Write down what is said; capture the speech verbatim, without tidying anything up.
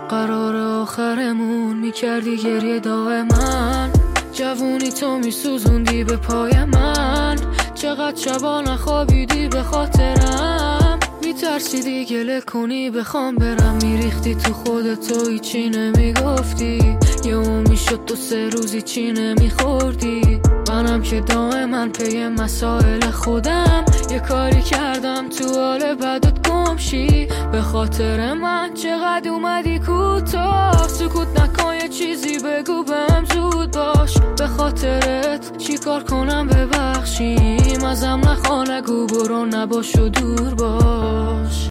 قرار آخرمون میکردی گریه دائما، جوونی تو میسوزوندی به پای من. چقدر شبا نخوابیدی به خاطرم، میترسیدی گله کنی بخوام برم، میریختی تو خودتو هیچی نمیگفتی، یه اون میشد تو سه روزی چی نمیخوردی. منم که دائما پی مسائل خودم، یه کاری کردم تو حال بدت گمشی. به خاطر من چقدر اومدی کوتاه، سکوت نکن یه چیزی بگو بهم زود باش. به خاطرت چی کار کنم ببخشیم، ازم نخوا نگو برو نباش و دور باش.